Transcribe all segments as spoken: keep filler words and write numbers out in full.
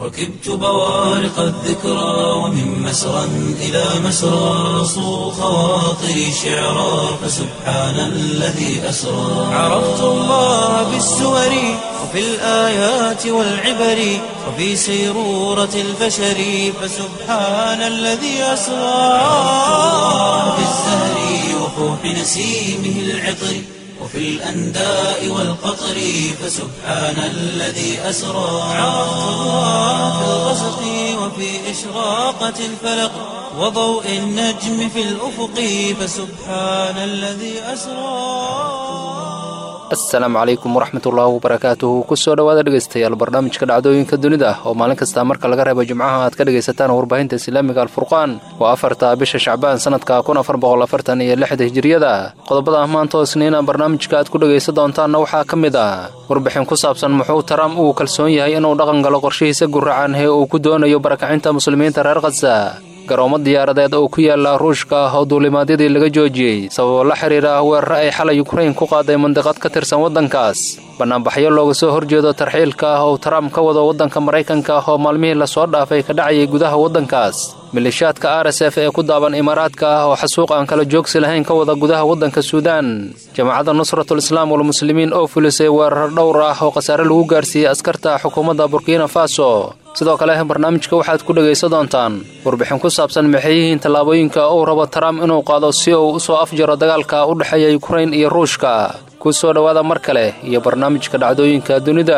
ركبت بوارق الذكرى ومن مسرى إلى مسرى صو خواطري شعرا فسبحان الذي أسرى عرفت الله بالسور وفي الآيات والعبر وفي سيرورة البشر فسبحان الذي أسرى في الزهر وفوح نسيمه العطر وفي الأنداء والقطر فسبحان الذي أسرى عرفت الله في الغسق وفي إشراقة الفلق وضوء النجم في الأفق فسبحان الذي أسرى. asalaamu calaykum waraxmatullaahi wabarakaatuhu kusoo dhawaada dhegaystayaal barnaamijka dhacdooyinka dunida oo maalin kasta marka laga reebo jimcaha aad ka dhegaysataan warbaahinta islaamiga alfurqaan waa afarta bisha shacbaan sanadka kun afar boqol afartan iyo lixda hijriyada qodobada maanta oo isniina barnaamijka aad ku dhegaysan doontaanna waxaa ka mid ah warbixin ku saabsan muxuu Trump uu kalsoon yahay inuu dhaqan galo qorshihiisa guracan ee uu ku doonayo barakacinta muslimiinta reer Gaza garoomo diyaaradeed oo ku yaala Ruushka oo duulimaadyadii laga joojiyay sababo la xiriira weerar ay xalay Ukraine ku qaaday mandaqad ka tirsan wadankaas banaanbaxyo looga soo horjeedo tarxiilka oo Trump ka wado wadanka Mareykanka oo maalmihii la soo dhaafay ka dhacay gudaha wadankaas milishaadka R S F ee ku daaban Imaaraadka oo xasuuq aan kala joogsi lahayn ka wada gudaha wadanka Suudaan jamaacada Nusratul Islaam wal Muslimiin oo fulisay weerar dhowr ah oo qasaare lagu gaarsiiyay askarta xukuumadda Burkina Faso sidoo kale barnaamijka waxaad ku dhageysan doontaan warbixin ku saabsan maxayyihiin tallaabooyinka uu rabo Trump inuu qaado si uu u soo afjaro dagaalka u dhaxeeya Ukraine iyo Ruushka ku soo dhawaada mar kale iyo barnaamijka dhacdooyinka dunida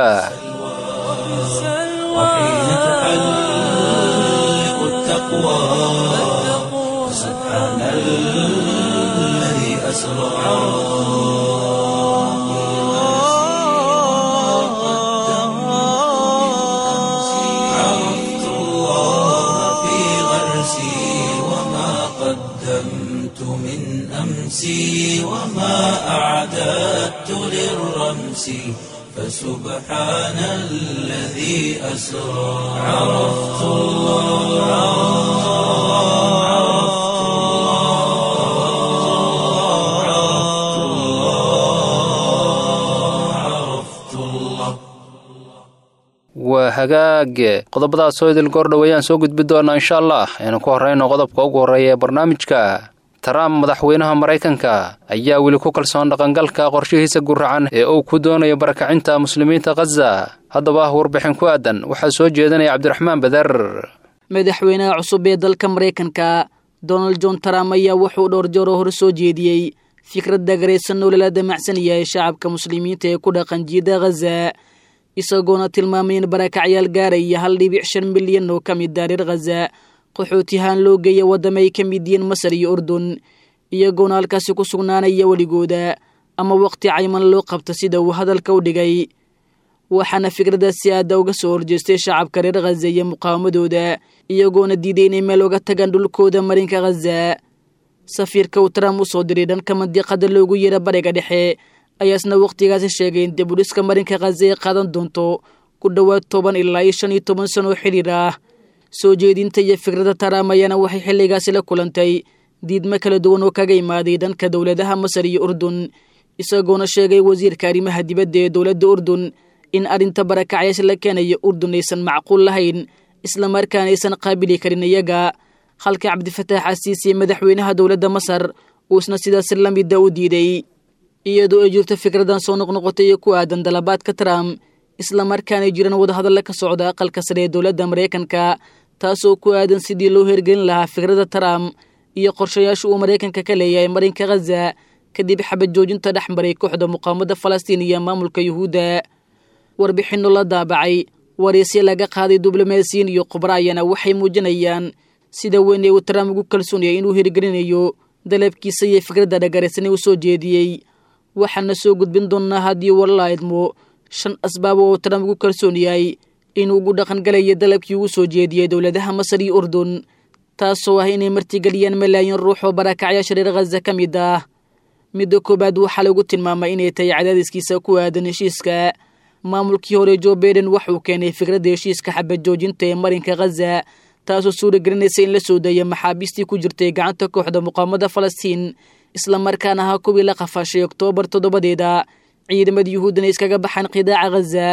سبحان الذي أسرى عرفت الله في غرسي وما قدمت من أمسي وما أعددت للرمس فسبحان الذي أسرى عرفت الله waa hagaag qodobadaas oo idil goor dhaweeyaan soo gudbi doona insha Allah aynu ku horeyno qodobka ugu horeeya ee barnaamijka Trump madaxweynaha Mareykanka ayaa weli ku kalsoon dhaqangalka qorshihiisa guracan ee uu ku doonayo barakacinta muslimiinta Gaza haddaba warbixin ku aadan waxa soo jeedinaya Cabdiraxmaan Badar madaxweynaha cusub ee dalka Mareykanka Donald John Trump ayaa wuxuu dhowr jeer hore soo jeediyay fikradda gareysan oo la damacsan yahay shacabka muslimiinta ee ku dhaqan jiida Gaza isagoona tilmaamay in barakacyaal gaaraya hal dhibic shan milyan oo ka mid ah reer Gaza qaxootiyahan loo geeyay wadamo ay ka mid yihiin Masar iyo Urdun iyagoona halkaasi ku sugnaanaya waligooda ama waqti cayman loo qabto sida uu hadalka u dhigay waxaana fikradaasi aad uga soo horjeestay shacabka reer Gaza iyo muqaawamadooda iyagoona diiday inay meel uga tagaan dhulkooda marinka Gaza safiirka uu Trump u soo diray dhanka mandiqada loogu yeero bariga dhexe ayaasna waqtigaasi sheegay in dibudhiska marinka Gaza ay qaadan doonto ku dhawaad toban ilaa shan iyo toban sano xiriir ah soo jeedinta iyo fikrada Trump ayana waxay xilligaasi la kulantay diidmo kala duwan oo kaga imaaday dhanka dawladaha Masar iyo Urdun isagoona sheegay wasiirka arrimaha dibadda ee dawladda Urdun in arinta barakacyaasha la keenayo Urdun aysan macquul lahayn isla markaana aysan qaabili karin iyaga halka Cabdifataax Asiisi madaxweynaha dawladda Masar uu isna sidaas la mid ah u diiday iyadoo ay jirto fikradan soo noqnoqotay ku aadan dalabaadka Trump isla markaana jiraan wada hadal ka socda aqalka sare ee dawladda Mareykanka taasoo ku aadan sidii loo hirgelin lahaa fikrada Trump iyo qorshayaasha uu Mareykanka ka leeyahay marinka Gaza kadib xabad joojinta dhaxmaray kooxda muqaawamada Falastiin iyo maamulka Yuhuudda warbixino la daabacay wareysi laga qaaday diblomaasiyiin iyo khibrayana waxay muujinayaan sida weyn ee uu Trump ugu kalsoon yahay inuu hirgelinayo dalabkiisa iyo fikrada dhagareysan uu soo jeediyay waxaana soo gudbin doonaa hadii wallaahidmo shan asbaab oo Trump ugu kalsoon yahay inuu ugu dhaqan galay dalabkii uu soo jeediyay dawladaha Masar iyo Urdun taasoo ah inay martigeliyaan malaayiin ruux oo barakacyaasha reer Gaza ka mid ah midda koobaad waxaa lagu tilmaamay inay tahay cadaadiskiisa ku aadan heshiiska maamulkii hore Joe Biden wuxuu keenay fikradda heshiiska xabad joojinta ee marinka Gaza taasoo suuragelinaysa in la soo daayo maxaabiistii ku jirtay gacanta kooxda muqaawamada Falastiin isla markaana ha kuwii la qafashay Oktoobar toddobadeeda ciidamada Yuhuudna iskaga baxaan qidaaca Gaza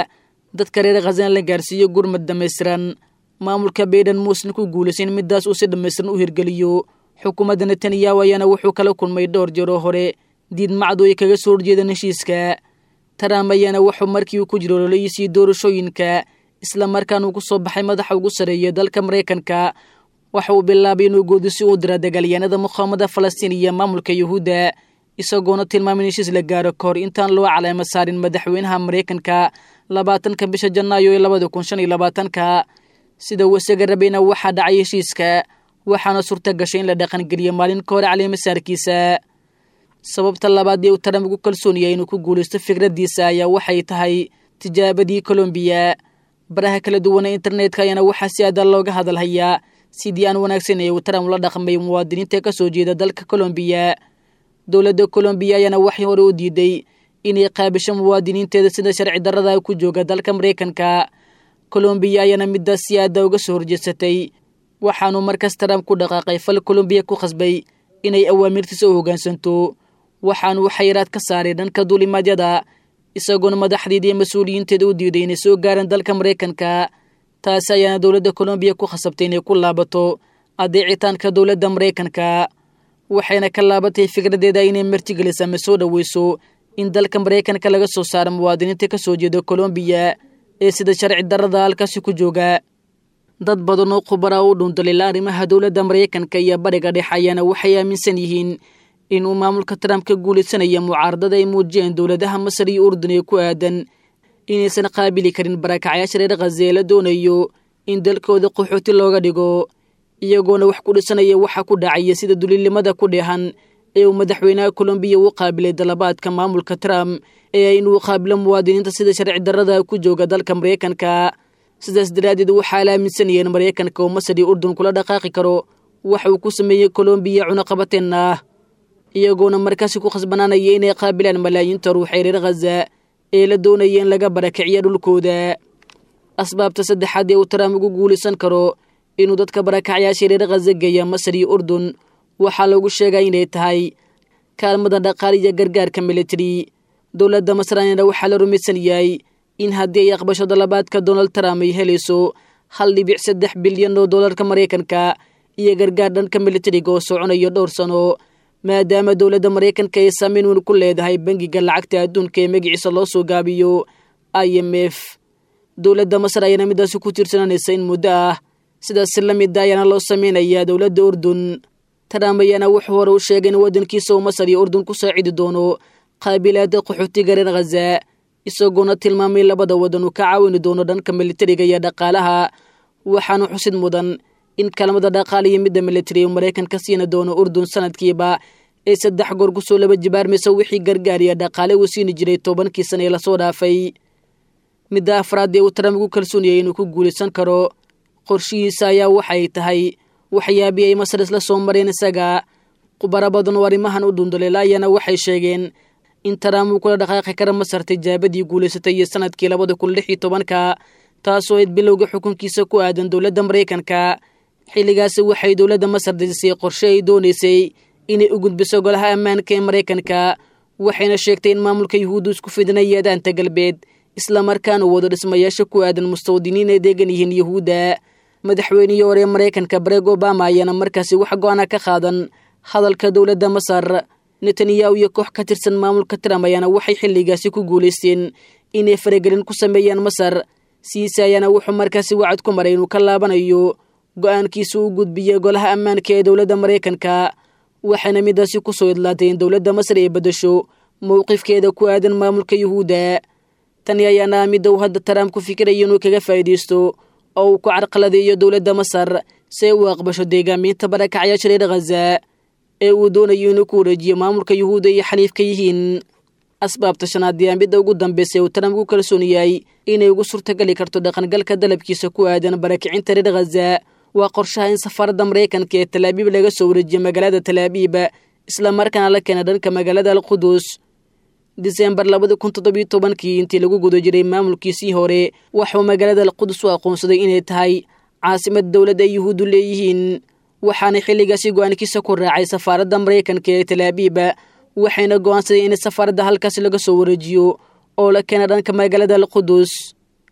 dadka reer khazana la gaarsiiyo gurmad dhamaystiran maamulka bayden muusan ku guulaysan midaas uu si dhamaystiran u hirgeliyo xukuumadda netanyahu ayaana wuxuu kala kulmay dhowr jeer oo hore diid macdu ay kaga soo horjeedaan heshiiska Trump ayaana wuxuu markii uu ku jiro ololihiisii doorashooyinka isla markaana uu ku soo baxay madaxa ugu sareeya dalka Mareykanka waxa uu bilaabay inuu goodisi u diro dagaalyahanada muqaawamada Falastiin iyo maamulka Yuhuudda isagoona tilmaamay in heshiis la gaaro kahor intaan loo calaamad saarin madaxweynaha Mareykanka labaatanka bisha Janaayo ee labada kun shan iyo labaatanka sida wasaga rabayna waxa dhacay heshiiska waxaana suurta gashay in la dhaqan geliyo maalin ka hor calaamad saarkiisa sababta labaad ee uu Trump ugu kalsoon yahay inuu ku guuleysto fikradiisa ayaa waxay tahay tijaabadii Colombia baraha kala duwan ee internetka ayana waxa si aad looga hadalhayaa sidii aan wanaagsan ee uu Trump la dhaqmay muwaadiniinta ka soo jeeda dalka Colombia dowladda Colombia ayana waxay hore u diiday inay qaabisho muwaadiniinteeda sida sharci darrada ku jooga dalka Mareykanka Colombia ayana midda si aad uga soo horjeesatay waxaanu markaas Trump ku dhaqaaqay fal Colombia ku khasbay inay awaamirtiisa u hoggaansanto waxaanu xayiraad ka saaray dhanka duulimaadyada isagoona madaxdeedii iyo mas'uuliyiinteeda u diiday inay soo gaaraan dalka Mareykanka taas ayaana dowladda Colombia ku khasabtay inay ku laabato adeecitaanka dowladda Mareykanka waxayna ka laabatay fikradeeda inay martigeliso ama soo dhaweyso in dalka Mareykanka laga soo saaro muwaadiniinta ka soo jeeda Colombia ee sida sharci darrada halkaasi ku jooga dad badan oo khubaro u dhundalay arrimaha dowladda Mareykanka iyo bariga dhexe ayaana waxay aaminsan yihiin in uu maamulka Trump ka guuleysanayo mucaaradada ay muujiyeen dowladaha Masar iyo Urdun ee ku aadan inaysan qaabili karin barakacayaasha reer Gaza ee la doonayo in dalkooda qaxooti looga dhigo iyagoona wax ku dhisanaya waxa ku dhacaya sida dulilimada ku dheehan ee uu madaxweynaha Colombia u qaabilay dalabaadka maamulka Trump ee inuu qaabilo muwaadiniinta sida sharci darrada ku jooga dalka Mareykanka sidaas daraadeed waxaa la aaminsan yahay in Mareykanka oo Masar iyo Urdun kula dhaqaaqi karo waxa uu ku sameeyay Colombia cunaqabateen ah iyagoona markaas ku khasbanaanaya inay qaabilaan malaayiinta ruux ee reer Gaza ee la doonayeen laga barakiciyo dhulkooda asbaabta saddexaad ee uu Trump ugu guuleysan karo inuu dadka barakacayaasha reer Gaza geeyo Masar iyo Urdun waxa lagu sheegay inay tahay kaalmada dhaqaale iyo gargaarka military dowladda Masar ayana waxa la rumaysan yahay in haddii ay aqbasho dalabaadka Donald Trump ay helayso hal dhibic saddex bilyan oo doolarka Mareykanka iyo gargaar dhanka militariga oo soconayo dhowr sano maadaama dowladda Mareykanka ay saameyn weyn ku leedahay bangiga lacagta adduunka ee magaciisa loo soo gaabiyo I M F dowladda Masar ayana midaas ku tiirsanaysa in muddo ah sidaas la mid ah ayana loo sameeynaya dowladda Urdun Trump ayana wuxuu hore u sheegay in wadankiisa uu Masar iyo Urdun ku saacidi doono qaabilaadda qaxootiga reer Gaza isagoona tilmaamay labada wadan uu ka caawin doono dhanka militariga iyo dhaqaalaha waxaanu xusid mudan in kalmada dhaqaale iyo midda military Mareykanka siina doono Urdun sanadkiiba ee saddex goor ku soo laba jibaarmaysa wixii gargaar iyo dhaqaale uu siin jiray tobankii sano ee la soo dhaafay midda afraad ee uu Trump ugu kalsoon yahay inuu ku guuleysan karo qorshihiisa ayaa waxay tahay waxyaabihii ay Masar isla soo mareen isaga khubaro badan oo arrimahan u dhundaleelayana waxay sheegeen in Trump uu kula dhaqaaqi karo Masar tijaabadii guuleysatay iyo sanadkii labada kun lix iyo tobanka taasoo ay bilowga xukunkiisa ku aadan dowladda Mareykanka xilligaas waxay dowladda Masar dejisay qorshe ay doonaysay inay u gudbiso golaha ammaanka ee Mareykanka waxayna sheegtay in maamulka Yuhuuddu isku fidinaya daanta galbeed isla markaana wada dhismayaasha ku aadan mustawdiniin ay deegan yihiin Yuhuudda madaxweynihii hore Mareykanka Barack Obama ayana markaasi wax go'aan ka qaadan hadalka dowladda Masar Netanyahu iyo koox ka tirsan maamulka Trump ayana waxay xilligaasi ku guuleysteen inay faragelin ku sameeyaan Masar siisa ayana wuxuu markaasi wacad ku maray inuu ka laabanayo go'aankiisu u gudbiyay golaha ammaanka ee dowladda Mareykanka waxaana midaasi ku soo idlaatay in dowladda Masar ay bedesho mowqifkeeda ku aadan maamulka Yuhuudda tani ayaana mid uu hadda Trump ku fikirayo inuu kaga faa'iideysto oo uu ku carqaladeeyo dowladda Masar si uu aqbasho deegaaminta barakacayaasha reer Gaza ee uu doonayo inuu ku wareejiyo maamulka Yuhuudda iyo xaliifka yihiin asbaabta shanaad ee midda ugu dambeysay uu Trump ku kalsoon yahay inay ugu suurtagali karto dhaqangalka dalabkiisa ku aadan barakicinta reer Gaza waa qorshaha in safarada Mareykanka ee Tel Aviv laga soo wareejiyo magaalada Tel Aviv isla markaana la keenay dhanka magaalada Al-Qudus December labada kun toddoba iyo tobankii intii lagu guda jiray maamulkiisii hore waxuu magaalada Al-Qudus u aqoonsaday inay tahay caasimad dowladda Yuhuuddu leeyihiin waxaana xilligaasi go'aankiisa ku raacay safarada Mareykanka ee Tel Aviv waxayna go'aansaday in safarada halkaas laga soo wareejiyo oo la keenay dhanka magaalada Al-Qudus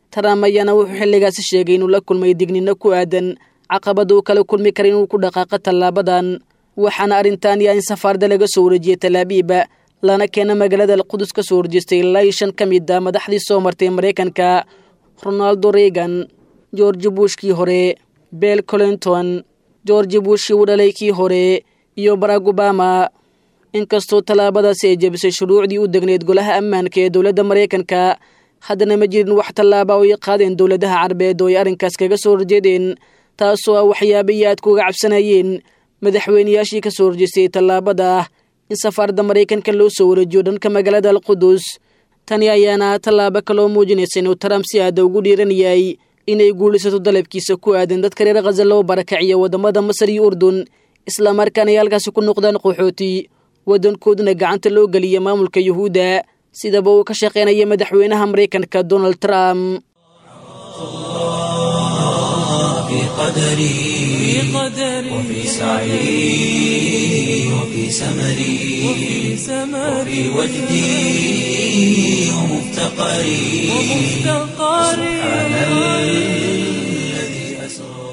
Trump ayaana wuxuu xilligaasi sheegay inuu la kulmay digniino ku aadan caqabad uu kala kulmi karo inuu ku dhaqaaqo tallaabadan waxaana arrintan iyo in safaarada laga soo wareejiyay Tel Aviv lana keena magaalada Qudus ka soo horjeestay ilaa shan ka mid ah madaxdii soo martay Mareykanka Ronald Reagan, George Bush kii hore, Bill Clinton, George Bush uu dhalay kii hore iyo Barack Obama. inkastoo tallaabadaasi ay jebisay shuruucdii u degneed golaha ammaanka ee dowladda Mareykanka haddana ma jirin wax tallaabo oo ay qaadeen dowladaha Carbeed oo ay arrinkaas kaga soo horjeedeen taasoo ah waxyaabo aad kuga cabsanayeen madaxweynayaashii ka soo horjeestay tallaabada in safaarada Mareykanka loo soo wareejiyo dhanka magaalada Qudus. tani ayaana tallaabo kale oo muujinaysa inuu Trump si aad ugu dhiiran yahay inay guulaysato dalabkiisa ku aadan dadka reer Gaza loo barakaciyo wadamada Masar iyo Urdun isla markaana ay halkaasi ku noqdaan qaxooti wadankooduna gacanta loo galiyo maamulka Yuhuuda sidaba uu ka shaqeynaya madaxweynaha Mareykanka Donald Trump. في قدري وفي سعي وفي سمري وفي وجدي ومفتقري سبحان الذي أسرى.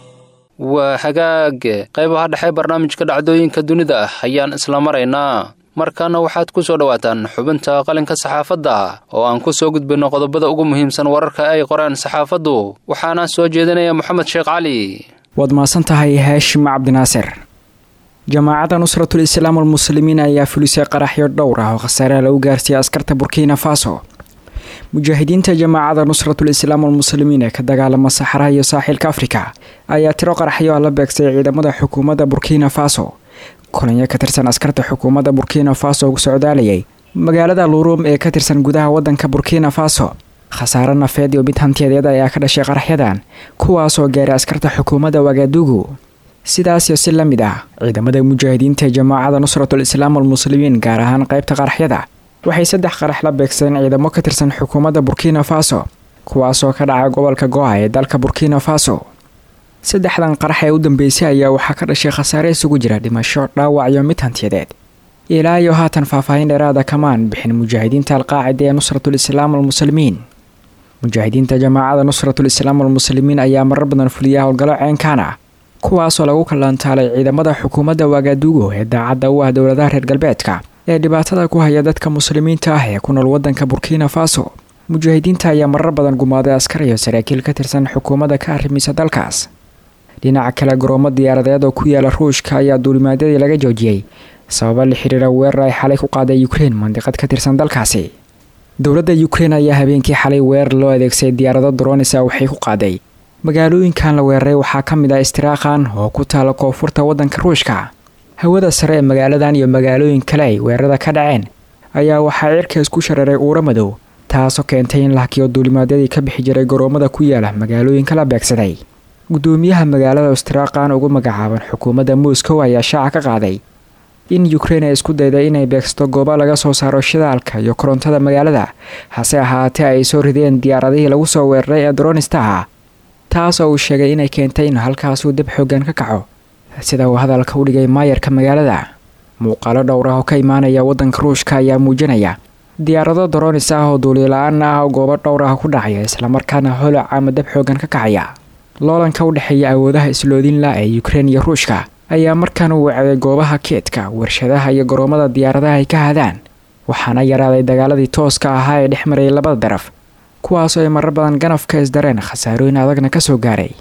waa hagaag qaybaha dhexe barnaamijka dhacdooyinka dunida ah ayaan isla maraynaa markaana waxaad ku soo dhawaataan xubinta qalinka saxaafadda oo aan ku soo gudbino qodobada ugu muhiimsan wararka ay qoraan saxaafaddu waxaana soo jeedinaya Maxamed Sheekh Cali. waad maasan tahay Haashim Cabdinaasir. jamaacada nusratul islaam wal muslimiin ayaa fulisay qaraxyo dhowr ah oo khasaare lagu gaarsiiyay askarta Burkina Faso. mujaahidiinta jamaacada nusratul islaam wal muslimiin ee ka dagaalama saxaraha iyo saaxilka Afrika ayaa tiro qaraxyo la beegsay ciidamada xukuumadda Burkina Faso. kolonyo ka tirsan askarta xukuumadda Burkina Faso ugu socdaalayay magaalada Lurum ee ka tirsan gudaha wadanka Burkina Faso. khasaare nafeed iyo mid hantiyadeed ayaa ka dhashay qaraxyadan kuwaas oo gaaray askarta xukuumadda Wagadugu. sidaas iyo si la mid ah ciidamada mujaahidiinta jamaacada nusratul islaam wal muslimiin gaar ahaan qaybta qaraxyada waxay saddex qarax la beegsadeen ciidamo ka tirsan xukuumadda Burkina Faso kuwaas oo ka dhacay gobolka Goa ee dalka Burkina Faso. saddexdan qarax ee u dambeysay ayaa waxaa ka dhashay khasaare isugu jira dhimasho, dhaawac iyo mid hantiyadeed. ilaa iyo haatan faahfaahin dheeraada kamaan bixin mujaahidiinta al-qaacida ee nusratul islaam wal muslimiin. mujaahidiinta jamaacada nusratul islaam wal muslimiin ayaa marar badan fuliyay howlgallo ceenkaan ah kuwaasoo lagu kalaantaalay ciidamada xukuumadda Wagadugu ee daacadda u ah dowladaha reer galbeedka ee dhibaatada ku haya dadka muslimiinta ah ee ku nool wadanka Burkina Faso. mujaahidiinta ayaa marar badan gumaaday askar iyo saraakiil ka tirsan xukuumadda ka arrimisa dalkaas. dhinaca kale garoomo diyaaradeed oo ku yaala Ruushka ayaa duulimaadyadii laga joojiyay sabab la xiriira weerar ay xalay ku qaaday Ukraine mandiqad ka tirsan dalkaasi. dowladda Ukraine ayaa habeenkii xalay weerar loo adeegsaday diyaarado drones ah waxay ku qaaday magaalooyinkan la weeraray waxaa ka mid ah Istiraaqan oo ku taala koonfurta wadanka Ruushka. hawada sare ee magaaladan iyo magaalooyin kale ay weerarada ka dhaceen ayaa waxaa cirka isku shareeray uura madow taasoo keentay in la hakiyo duulimaadyadii ka bixi jiray garoomada ku yaala magaalooyinka la beegsaday. gudoomiyaha magaalada Istiraaqan ugu magacaaban xukuumadda Moscow ayaa shaaca ka qaaday in Ukraine ay isku dayday inay beegsato goobo laga soo saaro shidaalka iyo korontada magaalada hase ahaatee ay soo rideen diyaaradihii lagu soo weeraray ee dronistaha taasoo uu sheegay inay keentay in halkaas uu dib xoogan ka kaco sida uu hadalka u dhigay maayarka magaalada. muuqaalo dhowr ah oo ka imaanaya wadanka Ruushka ayaa muujinaya diyaarado dronis ah oo duulilaan ah oo goobo dhowr ah ku dhacaya isla markaana holac ama dib xoogan ka kacaya. loolanka u dhaxeeya awoodaha isloodin la ee Ukraine iyo Ruushka ayaa markaan u wacday goobaha keedka warshadaha iyo garoomada diyaaradaha ay ka hadaan waxaana yaraaday dagaaladii tooska ahaa ee dhex maray labada daraf kuwaas oo ay marar badan ganafka isdareen khasaarooyin adagna ka soo gaaray.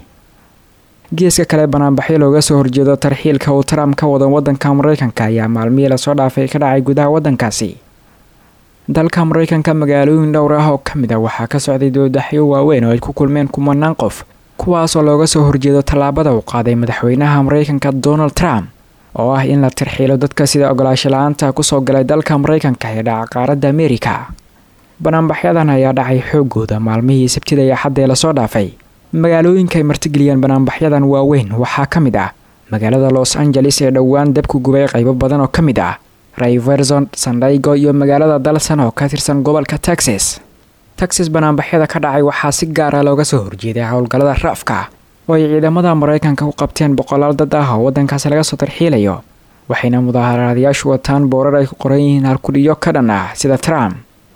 geeska kale banaanbaxyo looga soo horjeedo tarxiilka uu Trump ka wado wadanka Mareykanka ayaa maalmihii la soo dhaafay ka dhacay gudaha wadankaasi. dalka Mareykanka magaalooyin dhowr ah oo ka mid ah waxaa ka socday doodaxyo waaweyn oo ay ku kulmeen kumanaan qof kuwaas oo looga soo horjeedo tallaabada uu qaaday madaxweynaha Mareykanka Donald Trump oo ah in la tarxiilo dadka sida ogolaansho la'aanta ku soo galay dalka Mareykanka ee dhaca qaaradda Ameerika. banaanbaxyadan ayaa dhacay xoogooda maalmihii Sabtida iyo Axadda la soo dhaafay. magaalooyinka ay martigeliyeen banaanbaxyadan waaweyn waxaa ka mid ah magaalada Los Angeles ee dhowaan dabku gubay qaybo badan oo ka mid ah Riverson, San Diego iyo magaalada Dallas oo ka tirsan gobolka Texas. Texas banaanbaxyada ka dhacay waxaa si gaar ah looga soo horjeeday howlgallada rafka oo ay ciidamada Mareykanka u qabteen boqolaal dad ah oo wadankaas laga soo tarxiilayo waxayna mudaaharaadayaashu wataan boorar ay ku qoran yihiin halkudhiyo ka dhan ah sida Trump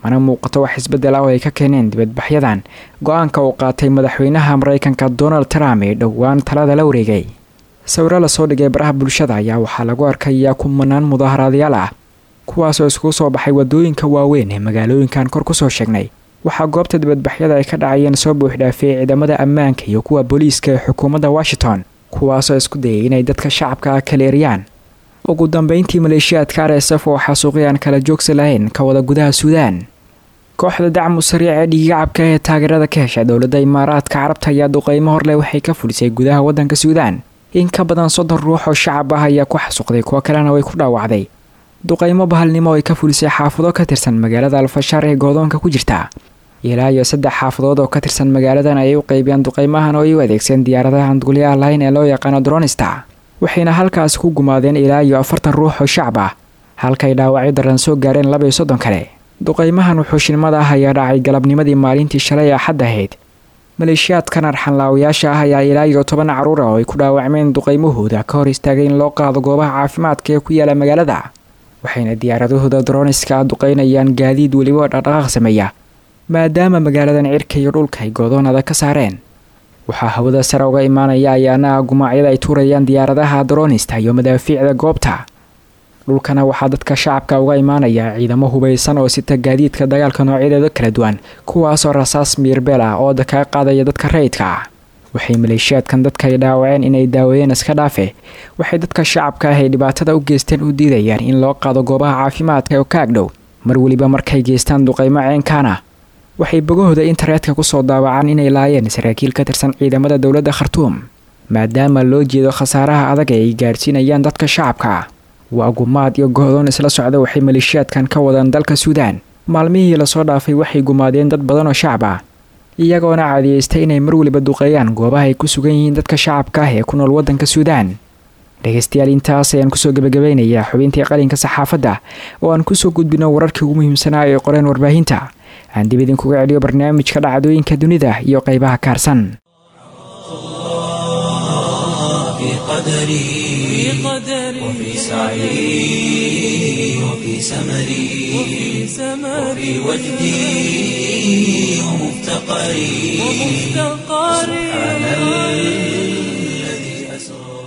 mana muuqato wax isbeddel ah oo ay ka keeneen dibadbaxyadan go-aanka uu qaatay madaxweynaha maraykanka donald trump ee dhowaan talada la wareegay. sawiro lasoo dhigay baraha bulshada ayaa waxaa lagu arkayaa kumanaan mudaaharaadayaal ah kuwaasoo iskugu soo baxay wadooyinka waaweyn ee magaalooyinkan kor kusoo sheegnay. waxaa goobta dibadbaxyada ay ka dhacayeen soo buuxdhaafiyay ciidamada ammaanka iyo kuwa booliiska ee xukuumadda washington kuwaasoo isku dayay inay dadka shacabka kala eryaan. ugu dambeyntii maleeshiyaadka r s f oo xasuuqyaan kala joogsi lahayn ka wada gudaha suudaan. kooxda dacmu sariic ee dhiigacabka ee taageerada ka hesha dowladda imaaraadka carabta ayaa duqeymo horleh waxay ka fulisay gudaha waddanka suudaan. in ka badan soddon ruux oo shacab ah ayaa ku xasuuqday kuwo kalena way ku dhaawacday duqeymo bahalnimo ay ka fulisay xaafado ka tirsan magaalada alfashaar ee goodoonka ku jirta. ilaa iyo saddex xaafadood oo ka tirsan magaaladan ayay u qaybiyeen duqeymahan oo ay u adeegsan diyaaradaha aan duuliyaha lahayn ee loo yaqaano dronista, waxayna halkaas ku gumaadeen ilaa iyo afartan ruux oo shacab ah halkay dhaawacyo daran soo gaareen laba iyo soddon kale. duqeymahan wuxuushnimada ah ayaa dhacay galabnimadii maalintii shalay axad ahayd. maleeshiyaadkan arxanlaawayaasha ah ayaa ilaa iyo toban carruur ah oo ay ku dhaawacmeen duqeymahooda ka hor istaagay in loo qaado goobaha caafimaadka ee ku yaala magaalada, waxayna diyaaradahooda droniska duqeynayaan gaadiid weliba dhaqdhaqaaq sameeya maadaama magaaladan cirka iyo dhulka ay goodoon adag ka saareen. waxaa hawada sare uga imaanaya ayaana gumaacyada ay tuurayaan diyaaradaha dronista iyo madaafiicda goobta. dhulkana waxaa dadka shacabka uga imaanaya ciidamo hubaysan oo sita gaadiidka dagaalka noocyadeeda kala duwan kuwaasoo rasaas miirbeel ah oo kaga qaadaya dadka rayidka ah. waxay maleeshiyaadkan dadka ay dhaawaceen inay daaweeyeen iska dhaafe waxay dadka shacabka ah ay dhibaatada u geysteen u diidayaan in loo qaado goobaha caafimaadka oo ka agdhow mar weliba markay geystaan duqeymo ceenkaana. waxay bogahooda internetka kusoo daawacaan inay laayeen saraakiil ka tirsan ciidamada dowladda khartuum maadaama loo jeedo khasaaraha adag ee ay gaadhsiinayaan dadka shacabka. waa gumaad iyo go'doon isla socda waxay maleeshiyaadkan ka wadaan dalka suudaan. maalmihii lasoo dhaafay waxay gumaadeen dad badan oo shacab ah iyagoona caadiyeystay inay mar weliba duqeeyaan goobaha ay ku sugan yihiin dadka shacabka ah ee ku nool waddanka suudaan. dhegaystayaal intaas ayaan kusoo gebagabeynayaa xubintii qalinka saxaafadda oo aan kusoo gudbino wararkii ugu muhiimsanaa ee qoreen warbaahinta. aan dib idinkuga celiyo barnaamijka dhacdooyinka dunida iyo qaybaha kaarsan. وفي سعي وفي سمري وفي وجدي ومفتقري سبحان الذي أسرى.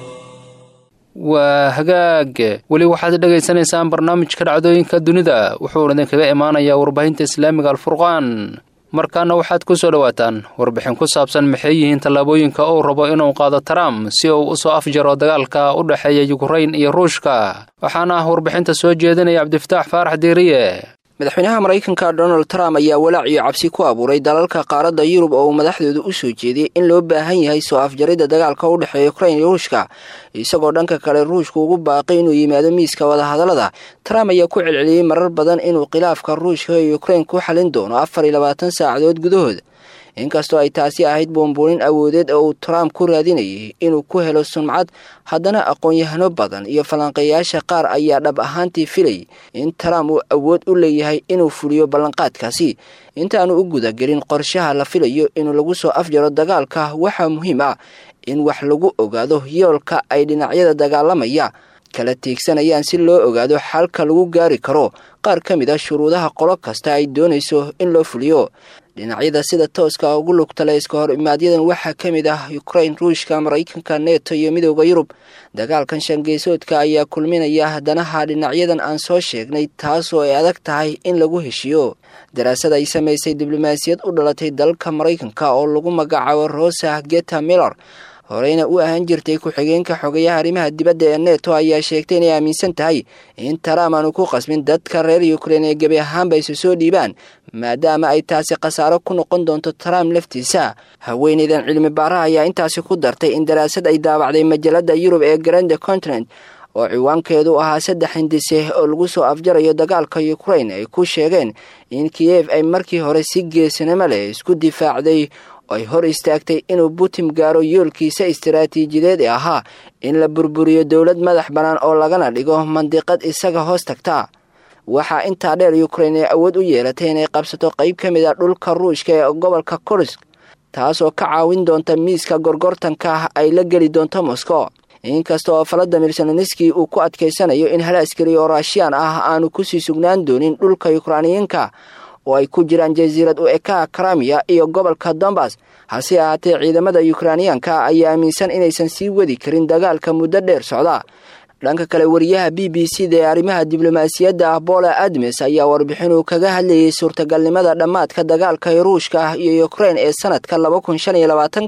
waa hagaag weli waxaad dhegaysanaysaan barnaamijka dhacdooyinka dunida wuxuu idinkaga imaanayaa warbaahinta islaamiga alfurqaan. markaana waxaad ku soo dhawaataan warbixin ku saabsan maxay yihiin tallaabooyinka uu rabo inuu qaado Trump si uu u soo afjaro dagaalka u dhaxeeya Ukraine iyo Ruushka. waxaana warbixinta soo jeedinaya Cabdifataax Faarax Diiriye. madaxweynaha Mareykanka Donald Trump ayaa walaac iyo cabsi ku abuuray dalalka qaaradda Yurub oo madaxdoodu u soo jeediyay in loo baahan yahay soo afjaridda dagaalka u dhaxeeya Ukraine iyo Ruushka, isagoo dhanka kale Ruushku ugu baaqay inuu yimaado miiska wada hadallada. Trump ayaa ku celceliyay marar badan inuu khilaafka Ruushka iyo Ukraine ku xalin doono afar iyo labaatan saacadood gudahood. inkastoo ay taasi ahayd boombuunin awoodeed oo uu Trump ku raadinayay inuu ku helo sumcad, haddana aqoon-yahano badan iyo falanqeeyaasha qaar ayaa dhab ahaantii filay in Trump uu awood u leeyahay inuu fuliyo ballanqaadkaasi. intaanu u guda gelin qorshaha la filayo inuu lagu soo afjaro dagaalka, waxaa muhiim ah in wax lagu ogaado yoolka ay dhinacyada dagaalamaya kala tiigsanayaan si loo ogaado xalka lagu gaari karo qaar ka mid ah shuruudaha qolo kasta ay doonayso in loo fuliyo. dhinacyada sida tooska ugu lugta leh iska hor imaadyadan waxaa ka mid ah Ukraine, Ruushka, Mareykanka, NATO iyo Midowga Yurub. dagaalkan shangeesoodka ayaa kulminaya danaha dhinacyadan aan soo sheegnay, taasoo ay adag tahay in lagu heshiyo. daraasad ay samaysay diblomaasiyad u dhalatay dalka Mareykanka oo lagu magacaabo Rosa Geta Miller, horeyna u ahaan jirtay ku-xigeenka xogayaha arrimaha dibadda ee NATO, ayaa sheegtay inay aaminsan tahay in Trump aanu ku qasbin dadka reer Ukraine ee gebi ahaanba isu soo dhiibaan, maadaama ay taasi khasaaro ku noqon doonto Trump laftiisa. haweeneydan cilmi baaraha ayaa intaasi ku dartay in daraasad ay daabacday majalada Yurub ee Grand Continent oo ciwaankeedu ahaa saddex hindise oo lagu soo afjarayo dagaalka Ukraine ay ku sheegeen in Kiev ay markii hore si geesinimo leh isku difaacday ay hor istaagtay inuu Putin gaaro yoolkiisa istiraatiijiyadeed ee ahaa in la burburiyo dowlad madax bannaan oo lagana dhigo mandiqad isaga hoos tagta. waxaa intaa dheer Ukraine awood u yeelatay inay qabsato qayb ka mid ah dhulka Ruushka ee gobolka Kursk, taasoo ka caawin doonta miiska gorgortanka ay la geli doonto Moscow. inkasta oo Vladimir Zelensky uu ku adkeysanayo in hal askari oo Ruushiyaan ah aanu ku sii sugnaan doonin dhulka Ukrainiyiinka, oo ay ku jiraan jasiirad u ekaha Crimea iyo gobolka Donbas. hase ahaatee ciidamada Ukrainiyaanka ayaa aaminsan inaysan sii wadi karin dagaalka muddo dheer socda. dhanka kale wariyaha B B C da arrimaha diblomaasiyadda ah Paula Admes ayaa warbixin uu kaga hadlayay suurtagalnimada dhamaadka dagaalka Ruushka iyo Ukraine ee sanadka laba kun shan iyo labaatan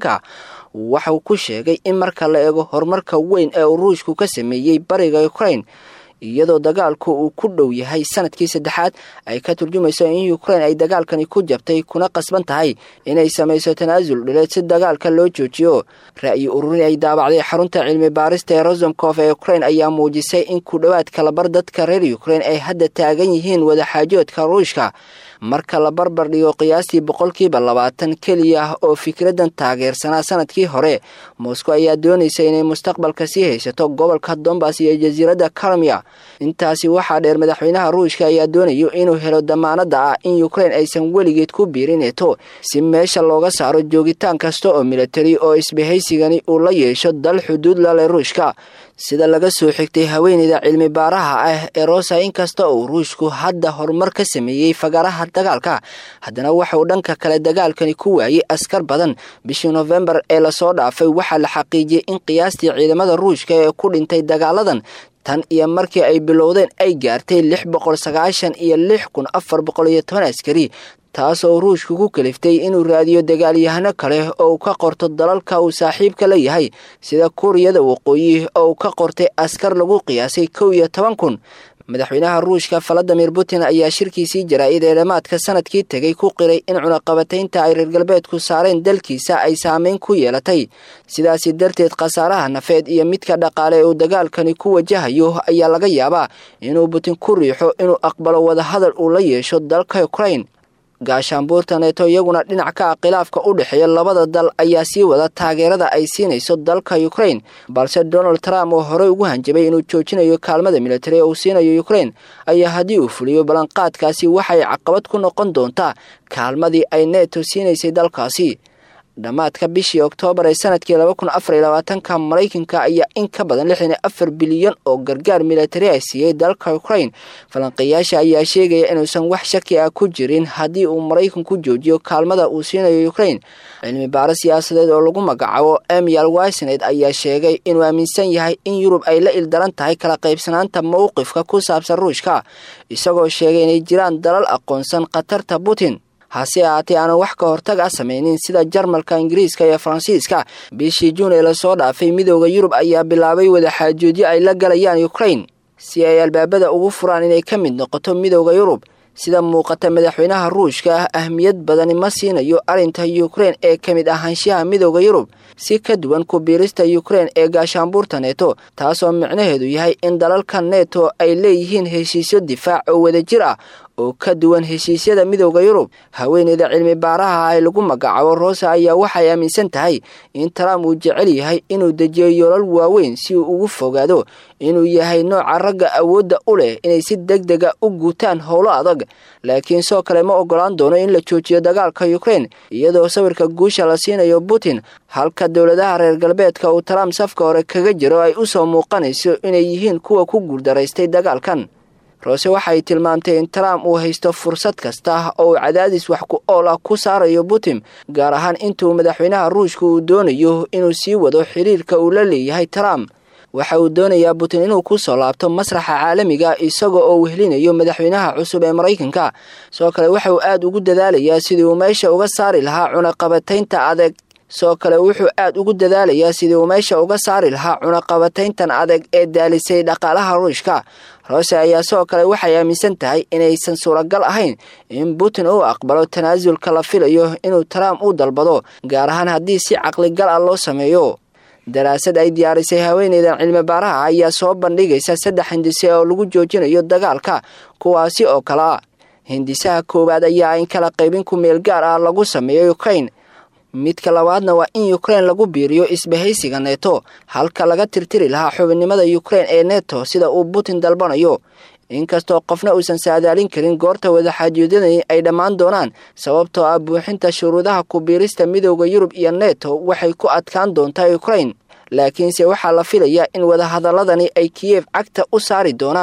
waxa uu ku sheegay in marka la eego horumarka weyn ee Ruushku ka sameeyay bariga Ukraine iyadoo dagaalku uu ku dhow yahay sanadkii saddexaad ay ka turjumayso in Ukraine ay dagaalkani ku jabtay kuna qasban tahay inay samayso tanaasul dhileed si dagaalka loo joojiyo. ra'yi ururin ay daabacday xarunta cilmi baarista ee Rozomkov ee Ukraine ayaa muujisay in ku dhawaad kala bar dadka reer Ukraine ay hadda taagan yihiin wada xaajoodka Ruushka marka la barbar dhigo qiyaastii boqolkiiba labaatan kaliya oo fikradan taageersanaa sanadkii hore. Moscow ayaa doonaysa inay mustaqbalka sii haysato gobolka Donbas iyo jasiiradda Crimea. intaasi waxaa dheer madaxweynaha Ruushka ayaa doonayo inuu helo damaanada ah in Ukraine aysan weligeed ku biirin NATO si meesha looga saaro joogitaan kasta oo military oo isbahaysigani uu la yeesho dal xuduud la leh Ruushka. sida laga soo xigtay haweeneyda cilmi baaraha ah ee Rosa inkasta oo Ruushku hadda horumar ka sameeyay fagaraha dagaalka haddana waxa uu dhanka kale dagaalkani ku waayay askar badan. bishii November ee la soo dhaafay waxa la xaqiijiyay in qiyaastii ciidamada Ruushka ee ku dhintay dagaaladan tan iyo markii ay bilowdeen ay gaartay lix boqol sagaashan iyo lix kun afar boqol iyo toban askari, taasoo Ruushku ku kaliftay inuu raadiyo dagaalyahano kale oo ka qorto dalalka uu saaxiibka la yahay sida Kuuriyada Waqooyi oo ka qortay askar lagu qiyaasay kow iyo toban kun. madaxweynaha Ruushka Vladimir Putin ayaa shirkiisii jaraa'id ee dhamaadka sanadkii tagay ku qiray in cunaqabataynta ay reer galbeedku saareen dalkiisa ay saameyn ku yeelatay, sidaas darteed khasaaraha nafeed iyo midka dhaqaale uu dagaalkani ku wajahayo ayaa laga yaabaa inuu Putin ku riixo inuu aqbalo wada hadal uu la yeesho dalka Ukraine. gaashaanbuurta NATO iyaguna dhinac ka khilaafka u dhaxeeya labada dal ayaa sii wada taageerada ay siinayso dalka Ukraine, balse Donald Trump oo hore ugu hanjabay inuu joojinayo kaalmada military ee uu siinayo Ukraine ayaa haddii uu fuliyo ballanqaadkaasi waxay caqabad ku noqon doontaa kaalmadii ay NATO siinaysay dalkaasi. dhamaadka bishii Oktoobar ee sanadkii laba kun afar iyo labaatan Mareykanka ayaa in ka badan lixdan iyo afar bilyan oo gargaar military ah siiyay dalka Ukraine. falanqeeyaasha ayaa sheegaya inuusan wax shaki ah ku jirin haddii uu Mareykanku joojiyo kaalmada uu siinayo Ukraine. cilmi baaris siyaasadeed oo lagu magacaabo Emil Weisnet ayaa sheegay inuu aaminsan yahay in Yurub ay la ildaran tahay kala qaybsanaanta mowqifka ku saabsan Ruushka, isagoo sheegay inay jiraan dalal aqoonsan khatarta Putin hase ahaatee aan wax ka hortag ah samaynin sida Jarmalka, Ingiriiska iyo Faransiiska. bishii Juun ee la soo dhaafay midowga Yurub ayaa bilaabay wada xaajoodyo ay la galayaan Ukraine si ay albaabada ugu furaan inay ka mid noqoto midowga Yurub. sida muuqata madaxweynaha Ruushka ahmiyad badan ma siinayo arinta Ukraine ee kamid ahaanshaha midowga Yurub si ka duwan ku biirista Ukraine ee gaashaanbuurta NATO, taasoo micnaheedu yahay in dalalka NATO ay leeyihiin heshiisyo difaac oo wadajir ah oo ka duwan heshiisyada midowga Yurub. haweeneyda cilmi baaraha ay lagu magacaabo Rosa ayaa waxay aaminsan tahay in Trump uu jecel yahay inuu dejiyo yoolal waaweyn si uu ugu fogaado inuu yahay nooca ragga awoodda u leh inay si degdeg ah u guutaan howlo adag, laakiin soo kale ma ogolaan doono in la joojiyo dagaalka Ukraine iyadoo sawirka guusha la siinayo Putin, halka dowladaha reer galbeedka uu Trump safka hore kaga jiro ay u soo muuqanayso inay yihiin kuwa ku guuldareystay dagaalkan. Rose waxay tilmaantay in Trump uu haysto fursad kasta oo cadaadis wax ku ool ah ku saarayo Putin, gaar ahaan intuu madaxweynaha Ruushka uu doonayo inuu sii wado xiriirka uu la leeyahay Trump. waxa uu doonayaa Putin inuu ku soo laabto masraxa caalamiga isagoo oo wehlinayo madaxweynaha cusub ee Mareykanka. soo kale waxa uu aad ugu dadaalayaa sidii uu meesha uga saari lahaa cunaqabataynta adag soo kale wuxuu aad ugu dadaalayaa sidii uu meesha uga saari lahaa cunaqabatayntan adag ee daalisay dhaqaalaha Ruushka. Rose ayaa soo kale waxay aaminsan tahay inaysan suuragal ahayn in Putin uu aqbalo tanaasulka la filayo inuu Trump u dalbado, gaar ahaan haddii si caqli gal ah loo sameeyo. daraasad ay diyaarisay haweeneydan cilmi baaraha ayaa soo bandhigaysa saddex hindise oo lagu joojinayo dagaalka, kuwaasi oo kala hindisaha koowaad ayaa in kala qaybin ku meel gaar ah lagu sameeyo Ukraine. midka labaadna waa in Ukraine lagu biiriyo isbahaysiga NATO, halka laga tirtiri lahaa xubinimada Ukraine ee NATO sida uu Putin dalbanayo. inkastoo qofna uusan saadaalin karin goorta wada xaajoodinay ay dhammaan doonaan sababtoo ah buuxinta shuruudaha ku biirista midowga Yurub iyo NATO waxay ku adkaan doontaa Ukraine, laakiinse waxaa la filayaa in wada hadaladani ay Kiev cagta u saari doonaan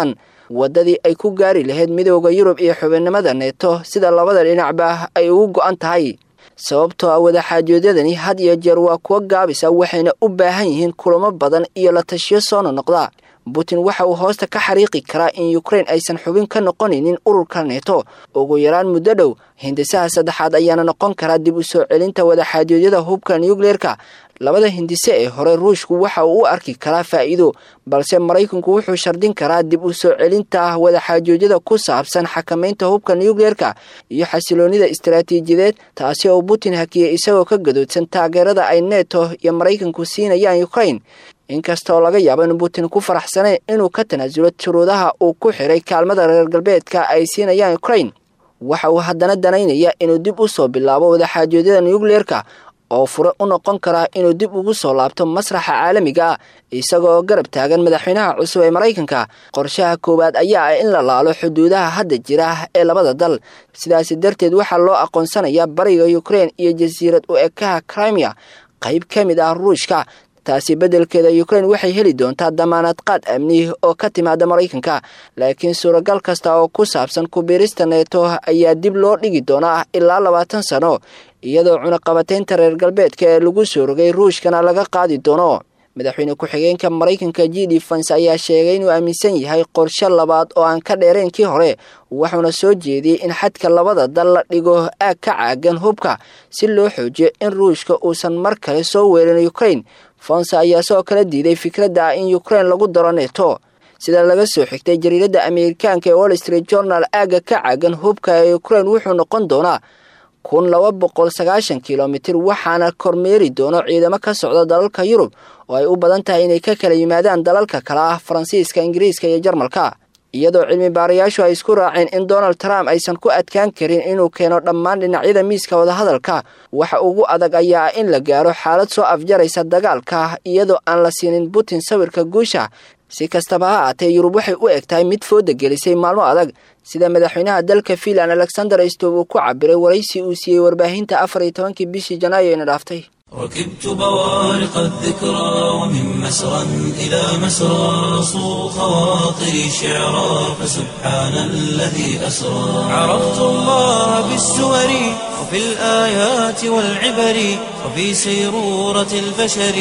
waddadii ay ku gaari lahayd midowda yurub iyo xubinnimada neeto sida labada dhinacba ay ugu go'an tahay sababtoo ah wadaxaajoodyadani had iyo jeer waa kuwa gaabisa waxayna u baahan yihiin kulamo badan iyo la tashiyo soo noqda Putin waxa uu hoosta ka xariiqi karaa in Ukraine aysan xubin ka noqoninin ururka neeto ugu yaraan muddo dhow hindisaha saddexaad ayaana noqon kara dib u soo celinta wadaxaajoodyada hubka nuclear-ka labada hindise ee hore Ruushku waxa uu u arki karaa faa'iido balse Mareykanku wuxuu shardin karaa dib u soo celinta wadaxaajoodyada ku saabsan xakamaynta hubka nuclear-ka iyo xasiloonida istiraatiijiyadeed taasi oo Putin hakiyay isagoo ka gadoodsan taageerada ay neeto iyo Mareykanku siinayaan Ukraine inkastoo laga yaabo in Putin ku faraxsanay inuu ka tanaasulo shuruudaha uu ku xiray kaalmada reer galbeedka ay siinayaan Ukraine waxa uu haddana danaynaya inuu dib u soo bilaabo wadaxaajoodyada nuclear-ka oo fure u noqon kara inuu dib ugu soo laabto masraxa caalamiga ah isagoo garab taagan madaxweynaha cusub ee Mareykanka qorshaha koowaad ayaa ah in la laalo xuduudaha hadda jira ee labada dal sidaas darteed waxa loo aqoonsanayaa bariga Ukraine iyo jasiirad u ekaha Crimea qayb kamid ah Ruushka taasi bedelkeeda Ukraine waxay heli doontaa damaanad qaad amni oo ka timaada Mareykanka laakiin suuragal kasta oo ku saabsan ku biirista neeto ayaa dib loo dhigi doonaa ilaa labaatan sano iyadoo cunaqabataynta reer galbeedka ee lagu soo rogay Ruushkana laga qaadi doono madaxweyne ku-xigeenka Mareykanka J D Vance ayaa sheegay inuu aaminsan yahay qorshe labaad oo aan ka dheerayn kii hore wuxuuna soo jeediyay in xadka labada dal la dhigo aag ka caagan hubka si loo xoojiyo in Ruushka uusan mar kale soo weerarin Ukraine Vance ayaa soo kala diiday fikradda in Ukraine lagu daro neeto sida laga soo xigtay jariirada Ameerikaanka ee Wall Street Journal aaga ka caagan hubka ee Ukraine wuxuu noqon doonaa kun laba boqol sagaashan kiiloomitir waxaana kormeeri doono ciidamo ka socda dalalka Yurub oo ay u badan tahay inay ka kala yimaadaan dalalka kale ah Faransiiska, Ingiriiska iyo Jarmalka iyadoo cilmi baarayaashu ay isku raaceen in Donald Trump aysan ku adkaan karin inuu keeno dhammaan dhinacyada miiska wada hadalka waxa ugu adag ayaa in la gaaro xaalad soo afjaraysa dagaalka iyadoo aan la siinin Putin sawirka guusha si kastaba ha ahaatee Yurub waxay u egtahay mid fooda gelisay maalmo adag sida madaxweynaha dalka Finland Alexander Stubb uu ku cabiray waraysi uu siiyay warbaahinta afar iyo tobankii bishii Janaayo ee dhaaftay ركبت بوارق الذكرى ومن مسرى إلى مسرى صو خواطري شعرا فسبحان الذي أسرى عرفت الله بالسور وفي الآيات والعبر وفي سيرورة البشر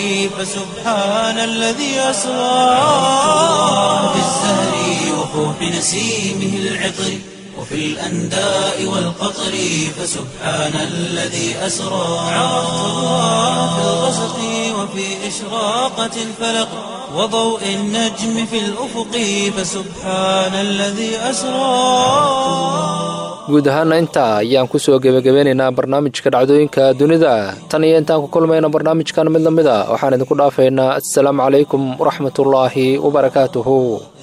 فسبحان الذي أسرى في الزهر وفوح نسيمه العطر وفي الأنداء والقطر فسبحان الذي أسرى عرفت الله في الغسق وفي إشراقة الفلق وضوء النجم في الأفق فسبحان الذي أسرى guud ahaana intaa ayaan ku soo gebagabeynaynaa barnaamijka dhacdooyinka dunida tan iyo intaan ku kulmayna barnaamijkan mid lamid a waxaan idinku dhaafaynaa assalaamu calaykum waraxmatullaahi wabarakaatuhu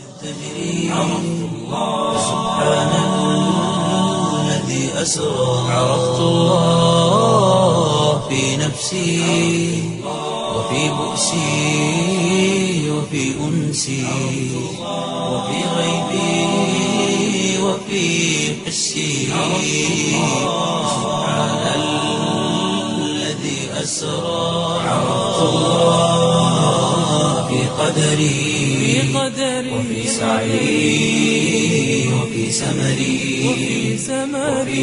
عرفت الله في نفسي وفي بؤسي وفي أنسي وفي غيبي وفي حسي سبحان الذي أسرى عرفت الله في قدري وفي سعي وفي سمري وفي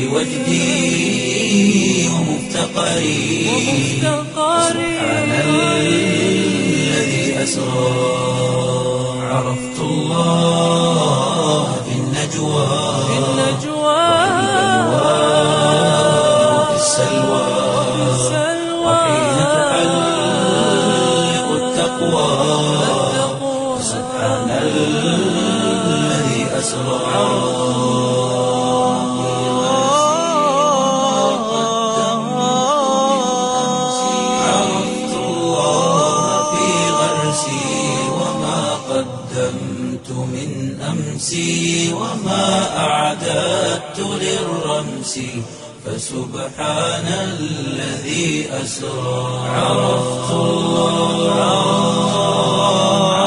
وجدي ومفتقري سبحان الذي أسرى عرفت الله في النجوى وفي السلوى وحين تحلق التقوى سبحان الذي أسرى عرفت الله في غرسي وما قدمت من أمسي وما أعددت للرمس فسبحان الذي أسرى عرفت الله